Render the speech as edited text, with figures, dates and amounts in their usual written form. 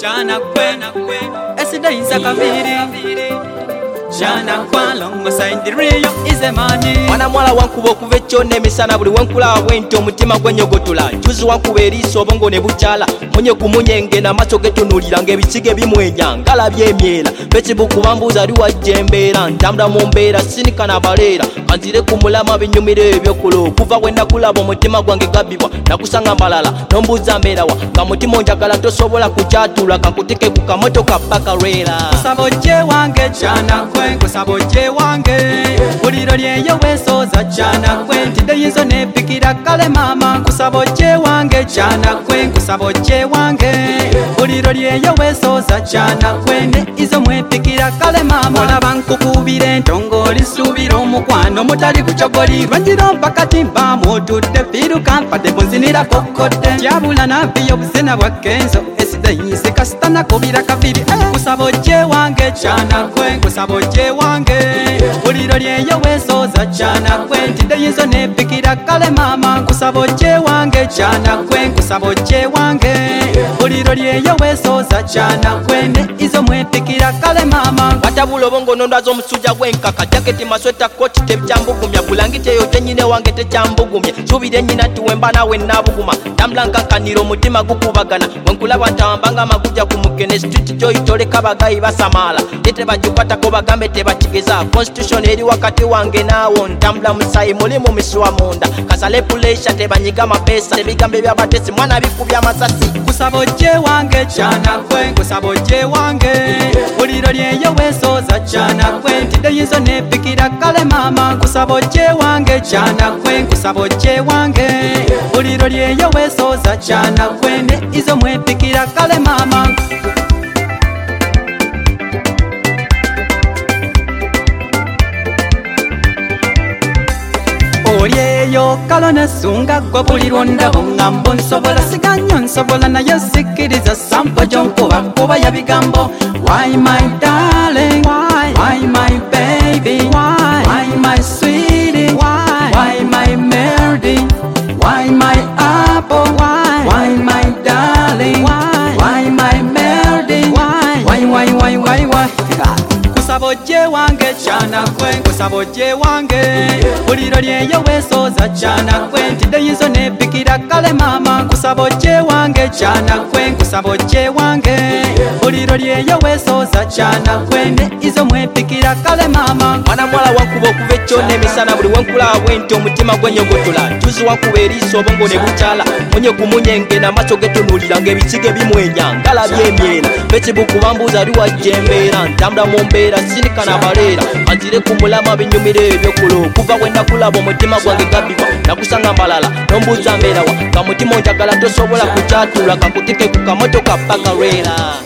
Jana Gwen, Esidayinza Kabiri, Jana Kwalong Masai Rio is a money. Mwana mwala wankuba okuva ekyonna emisana buli wenkulaba bwenti omutima gwenyogotula juzi wankuba eriiso obongo ne bukyala munye ku munyenge n'amaaso getunuulira ng'ebisige bimwenya ngalabye emyera Facebook bambuuza ali wajja embeera ntambula mu mbeera sinika na baleera kanzire ku mulama binyumira ebyokulo okuva bwe nakulaba omutima gwange gabbibwa nakusanga mbalala nombuuza mbeerawa nga mutima onjagala tosobola kukyatula kankutike ku kamotoka paka rera kusaba ojje wange Jana Gwen kusaba ojje wange buliro lyeyo weesooza Jana Gwen tideyinzo nepikira kale mama kusaba ojje wange Jana Gwen kusaba ojje wange buliro lyeyo weesooza Jana Gwen ne izo mwepikira kale mama olaba nkukubira entongoli suubira omukwano mutali kucogolirwa njiro mpaka timba mutudde fiiruka mpadde bunzinira kokkodde tyabula nabbiyo obuzina bwa kenzo esidayinze kasita nakubira kabiri kusaba ojje wange Jana Gwen kusaba ojje wange buliro lyeyo weesooza Jana Gwen tideyinzo nepikira kale mama kusaba ojje wange Jana Gwen kusaba ojje wange buliro lyeyo weesooza Jana Gwen ne izo mwepikira kale mama watabula obongo nondwaza omusujja gwenkaka jaketi masweta koti tebyambugumya bulangiti eyo tenyine wange tekyambugumya suubira ennyina tiwemba nawe nabuguma tambula nkankanira omutima gukubagana wenkulaba ntawambanga amagujja ku mukene street gyoyitoleka bagayi basamaala ye tebagikwatako bagambe tebakigeza constitution eri wakati wange naawo ntambula musayi mulimu misiwa munda kasale pulesha tebanyiga mapeesa ebigambo ebyabatesi mwana bikubya amasasi kusaba ojje wange Jana Gwen kusaba ojje wange buliro lyeyo weesooza Jana Gwen tideyinzo nepikira kale mama kusaba ojje wange Jana Gwen kusaba ojje wange buliro lyeyo weesooza Jana Gwen ne izo mwepikira kale mama olyeyo kalo nesunga gwe buli lwondabo ngambo nsobola siganyo nsobola naye sikiriza sampo gyonkuba kuba ya bigambo why my darling why my baby why my sweetie why my melody why my apple why my darling why my melody why kusaba ojje wange Jana Gwen kusaba ojje wange buliro lyeyo weesooza Jana Gwen tideyinzo nepikira kale mama kusaba ojje wange Jana Gwen kusaba ojje wange buliro lyeyo weesooza Jana Gwen ne izo mwepikira kale mama mwana mwala wankuba okuva ekyonna emisana buli wenkulaba bwenti omutima gwenyogotula juzi wankuba eriiso obongo ne bukyala munye ku munyenge n'amaaso getunuulira ng'ebisige bimwenya ngalabye emyera Facebook bambuuza ali wajja embeera ntambula mu mbeera sinika na baleera kanzire ku mulama binyumira ebyokulo okuva bwe nakulaba omutima gwange gabbibwa nakusanga mbalala nombuuza mbeerawa nga mutima onjagala tosobola kukyatula kankutike ku kamotoka paka rera